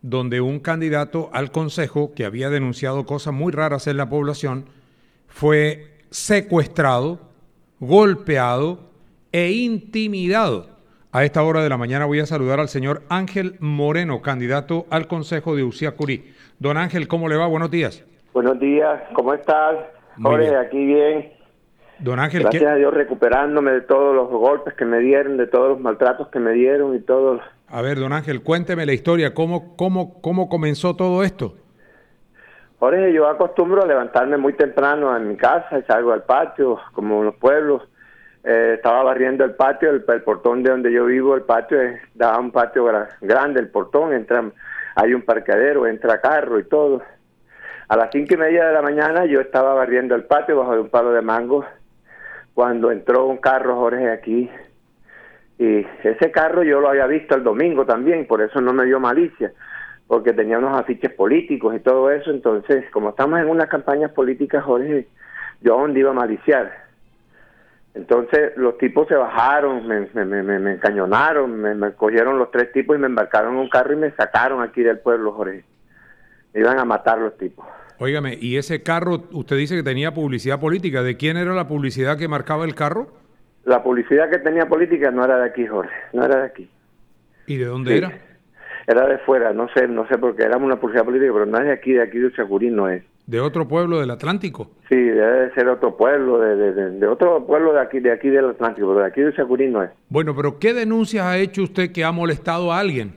donde un candidato al consejo que había denunciado cosas muy raras en la población fue secuestrado, golpeado e intimidado. A esta hora de la mañana voy a saludar al señor Ángel Moreno, candidato al consejo de Uciacurí. Don Ángel, ¿cómo le va? Buenos días. Buenos días, ¿cómo estás? Jorge, aquí bien. Don Ángel, gracias a Dios recuperándome de todos los golpes que me dieron, de todos los maltratos que me dieron y todo. A ver, don Ángel, cuénteme la historia, ¿cómo comenzó todo esto? Jorge, yo acostumbro a levantarme muy temprano en mi casa y salgo al patio, como en los pueblos. Estaba barriendo el patio, el portón de donde yo vivo, el patio da un patio grande, el portón, hay un parqueadero, entra carro y todo. A las 5:30 de la mañana yo estaba barriendo el patio bajo de un palo de mango cuando entró un carro, Jorge, aquí. Y ese carro yo lo había visto el domingo también, por eso no me dio malicia, porque tenía unos afiches políticos y todo eso. Entonces, como estamos en unas campañas políticas, Jorge, yo dónde iba a maliciar. Entonces los tipos se bajaron, me encañonaron, me cogieron los 3 tipos y me embarcaron en un carro y me sacaron aquí del pueblo, Jorge. Me iban a matar los tipos. Óigame, ¿y ese carro, usted dice que tenía publicidad política? ¿De quién era la publicidad que marcaba el carro? La publicidad que tenía política no era de aquí, Jorge, no era de aquí. ¿Y de dónde era? Era de fuera, no sé por qué, era una publicidad política, pero no es de aquí de Uciacurí no es. ¿De otro pueblo del Atlántico? Sí, debe de ser otro pueblo, de otro pueblo de aquí del Atlántico, pero de aquí de Uciacurí no es. Bueno, pero ¿qué denuncias ha hecho usted que ha molestado a alguien?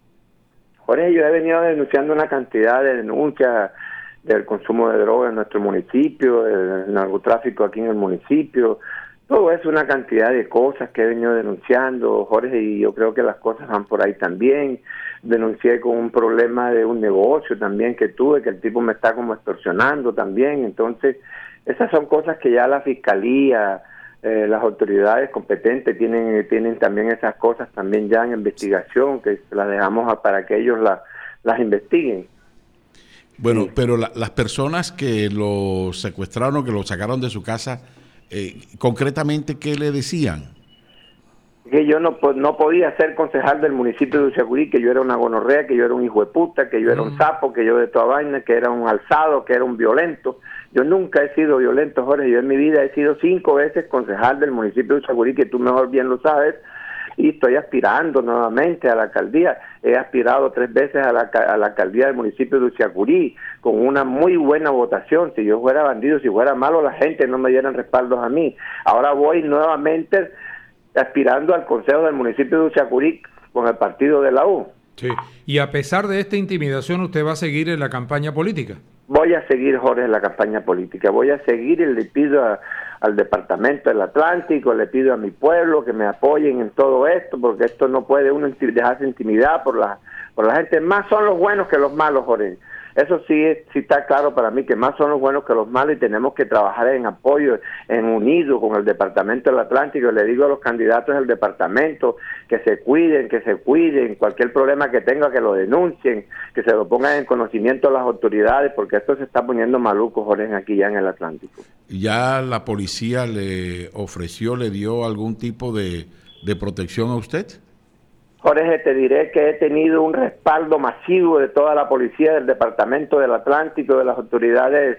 Jorge, yo he venido denunciando una cantidad de denuncias del consumo de drogas en nuestro municipio, del narcotráfico aquí en el municipio. Todo es una cantidad de cosas que he venido denunciando, Jorge, y yo creo que las cosas van por ahí también. Denuncié con un problema de un negocio también que tuve, que el tipo me está como extorsionando también. Entonces, esas son cosas que ya la fiscalía, las autoridades competentes tienen también esas cosas también ya en investigación, que las dejamos para que ellos las investiguen. Bueno, sí. Pero las personas que lo secuestraron, que lo sacaron de su casa, concretamente, ¿qué le decían? Que yo no podía ser concejal del municipio de Uciacurí, que yo era una gonorrea, que yo era un hijo de puta, que yo era un sapo, que yo de toda vaina, que era un alzado, que era un violento. Yo nunca he sido violento, Jorge. Yo en mi vida he sido 5 veces concejal del municipio de Uciacurí, que tú mejor bien lo sabes, y estoy aspirando nuevamente a la alcaldía. He aspirado 3 veces a la alcaldía del municipio de Uciacurí, con una muy buena votación. Si yo fuera bandido, si fuera malo, la gente no me dieran respaldos a mí. Ahora voy nuevamente aspirando al consejo del municipio de Uciacurí con el partido de la U. Sí. Y a pesar de esta intimidación, ¿usted va a seguir en la campaña política? Voy a seguir, Jorge, en la campaña política. Voy a seguir y le pido al Departamento del Atlántico, le pido a mi pueblo que me apoyen en todo esto, porque esto no puede uno dejarse intimidar por la gente. Más son los buenos que los malos, Jorge. Eso sí está claro para mí, que más son los buenos que los malos, y tenemos que trabajar en apoyo, en unido con el Departamento del Atlántico. Le digo a los candidatos del departamento que se cuiden, cualquier problema que tenga que lo denuncien, que se lo pongan en conocimiento a las autoridades, porque esto se está poniendo maluco, Jorge, aquí ya en el Atlántico. ¿Ya la policía le dio algún tipo de protección a usted? Jorge, te diré que he tenido un respaldo masivo de toda la policía del Departamento del Atlántico, de las autoridades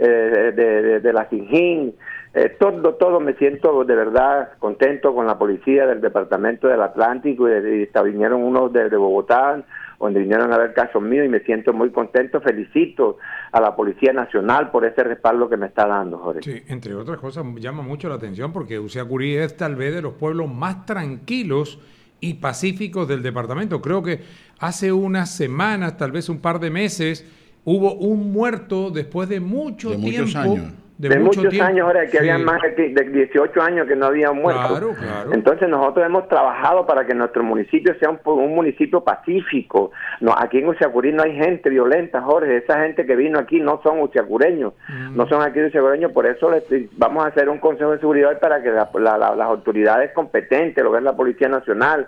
de la SINJIN. Todo me siento de verdad contento con la policía del Departamento del Atlántico, y vinieron unos de Bogotá, donde vinieron a ver casos míos, y me siento muy contento. Felicito a la Policía Nacional por ese respaldo que me está dando, Jorge. Sí, entre otras cosas llama mucho la atención porque Uciacurí es tal vez de los pueblos más tranquilos y pacíficos del departamento. Creo que hace unas semanas, tal vez un par de meses, hubo un muerto después de mucho tiempo. Muchos años. De muchos años, ahora que sí. Había más de 18 años que no había muerto. Claro. Entonces nosotros hemos trabajado para que nuestro municipio sea un municipio pacífico. No, aquí en Uciacurí no hay gente violenta, Jorge. Esa gente que vino aquí no son uciacureños, no son aquí uciacureños. Por eso vamos a hacer un consejo de seguridad para que las autoridades competentes, lo que es la Policía Nacional,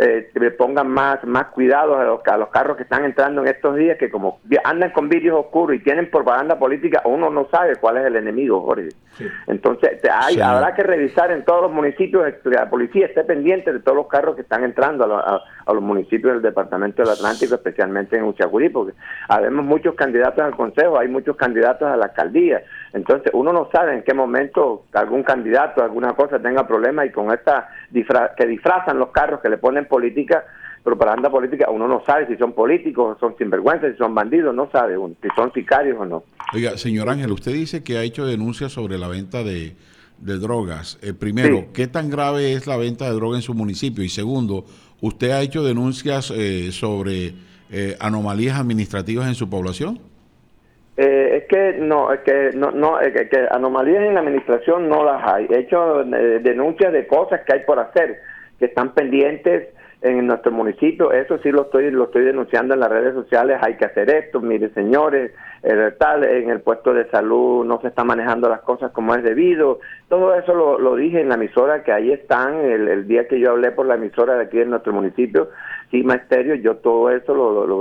le pongan más cuidado a los carros que están entrando en estos días, que como andan con vidrios oscuros y tienen propaganda política, uno no sabe cuál es el enemigo, Jorge. Sí. Entonces habrá que revisar en todos los municipios, la policía esté pendiente de todos los carros que están entrando a los municipios del departamento del Atlántico, especialmente en Uchacurí, porque habemos muchos candidatos al consejo, hay muchos candidatos a la alcaldía, entonces uno no sabe en qué momento algún candidato, alguna cosa tenga problemas, y con esta que disfrazan los carros, que le ponen política, propaganda política, uno no sabe si son políticos, son sinvergüenzas, si son bandidos, no sabe uno, si son sicarios o no. Oiga, señor Ángel, usted dice que ha hecho denuncias sobre la venta de drogas. Primero, sí. ¿Qué tan grave es la venta de droga en su municipio? Y segundo, ¿usted ha hecho denuncias sobre anomalías administrativas en su población? Que anomalías en la administración no las hay. He hecho denuncias de cosas que hay por hacer, que están pendientes en nuestro municipio. Eso sí lo estoy denunciando en las redes sociales. Hay que hacer esto, mire señores, en el puesto de salud no se están manejando las cosas como es debido. Todo eso lo dije en la emisora, que ahí están, el día que yo hablé por la emisora de aquí en nuestro municipio, Sigma Estéreo, yo todo eso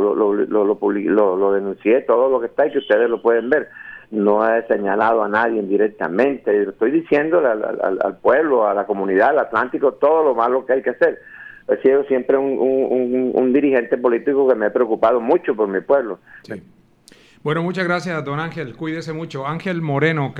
lo denuncié, todo lo que está, y que ustedes lo pueden ver. No he señalado a nadie directamente, estoy diciendo al pueblo, a la comunidad, al Atlántico, todo lo malo que hay que hacer. He sido siempre un dirigente político que me he preocupado mucho por mi pueblo. Sí. Bueno, muchas gracias, don Ángel. Cuídese mucho. Ángel Moreno.